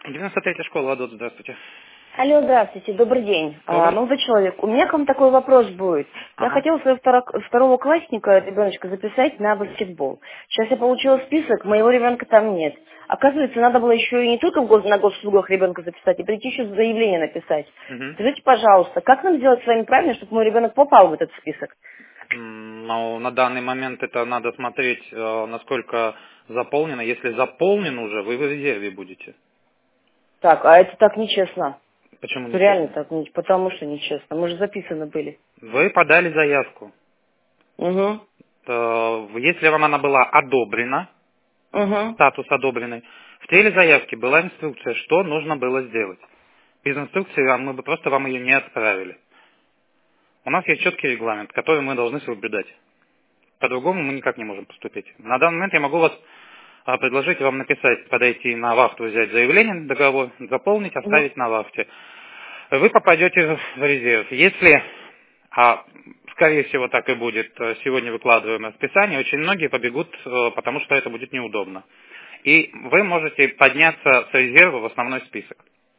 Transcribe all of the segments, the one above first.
93-я школа, Адот, здравствуйте. Алло, здравствуйте, добрый день. Молодой человек, у меня к вам такой вопрос будет. Я хотела своего второклассника, ребеночка, записать на баскетбол. Сейчас я получила список, моего ребенка там нет. Оказывается, надо было еще и не только на госуслугах ребенка записать, и прийти еще заявление написать. Скажите, пожалуйста, как нам сделать с вами правильно, чтобы мой ребенок попал в этот список? Ну, на данный момент это надо смотреть, насколько заполнено. Если заполнено уже, вы в резерве будете. Так, а это так нечестно. Почему нечестно? Реально так, потому что нечестно. Мы же записаны были. Вы подали заявку. Угу. Если вам она была одобрена, статус одобренный, в теле заявки была инструкция, что нужно было сделать. Без инструкции мы бы просто вам ее не отправили. У нас есть четкий регламент, который мы должны соблюдать. По-другому мы никак не можем поступить. На данный момент я могу вас предложить вам написать, подойти на вахту, взять заявление на договор, заполнить, оставить на вахте. Вы попадете в резерв. Если, скорее всего так и будет, сегодня выкладываем расписание, очень многие побегут, потому что это будет неудобно. И вы можете подняться с резерва в основной список.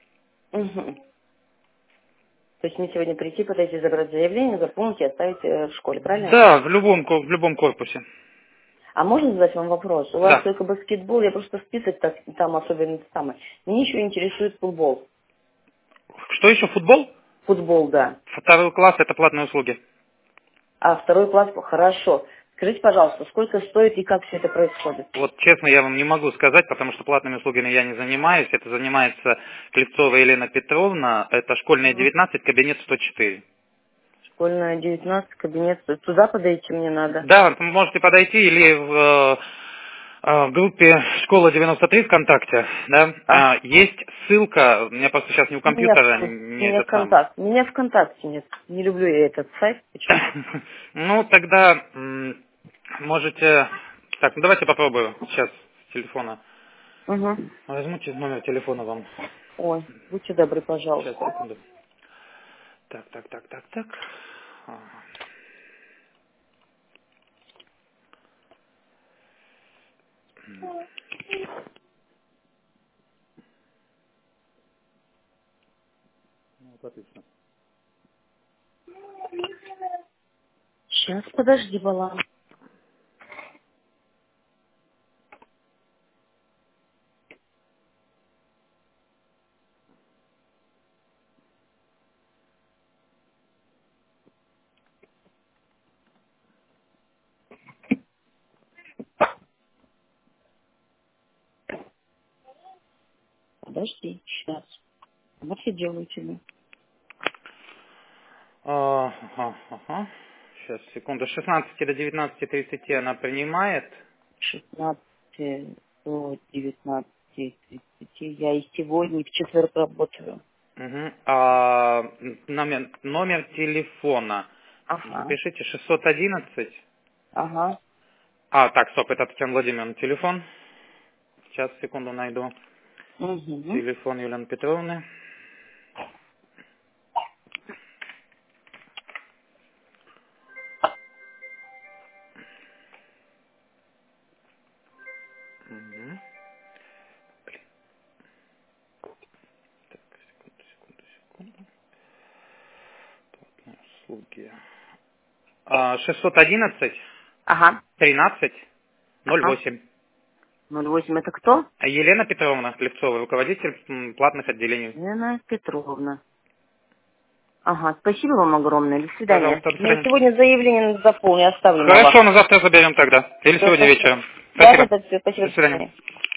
То есть мне сегодня прийти, подойти, забрать заявление, заполнить и оставить в школе, правильно? Да, в любом корпусе. А можно задать вам вопрос? У Да. вас только баскетбол, я просто список там особенно самый. Меня еще интересует футбол. Что еще, футбол? Футбол, да. 2 класс это платные услуги. А 2 класс, хорошо. Скажите, пожалуйста, сколько стоит и как все это происходит? Вот честно я вам не могу сказать, потому что платными услугами я не занимаюсь. Это занимается Клевцова Елена Петровна. Это школьная 19, кабинет 104. Школьная 19, кабинет. Туда подойти мне надо? Да, вы можете подойти или в группе «Школа 93» ВКонтакте. Да? Есть ссылка, у меня просто сейчас не у компьютера. Меня ВКонтакте нет. Не люблю я этот сайт. Ну, тогда можете... Так, ну давайте попробую сейчас с телефона. Возьмите номер телефона вам. Ой, будьте добры, пожалуйста. Сейчас, секунду. Так. Вот, отлично. Сейчас, подожди, Балан. Подожди, сейчас. Вот я делаю тебе. Сейчас, секунду. С 16 до 19:30 она принимает. 16 до 19:30. Я и сегодня, и в четверг работаю. Номер телефона. Запишите 611. Так, стоп, это Татьяна Владимировна телефон. Сейчас, секунду, найду. Телефон Елены Петровны. Так, секунду. Платные услуги. 611 13 08. 08 это кто? Елена Петровна Клевцова, руководитель платных отделений. Елена Петровна. Спасибо вам огромное. До свидания. Пожалуйста, до свидания. Я сегодня заявление заполню, оставлю. Хорошо, на завтра заберем тогда. Или сегодня вечером. Спасибо. Да, спасибо. До свидания.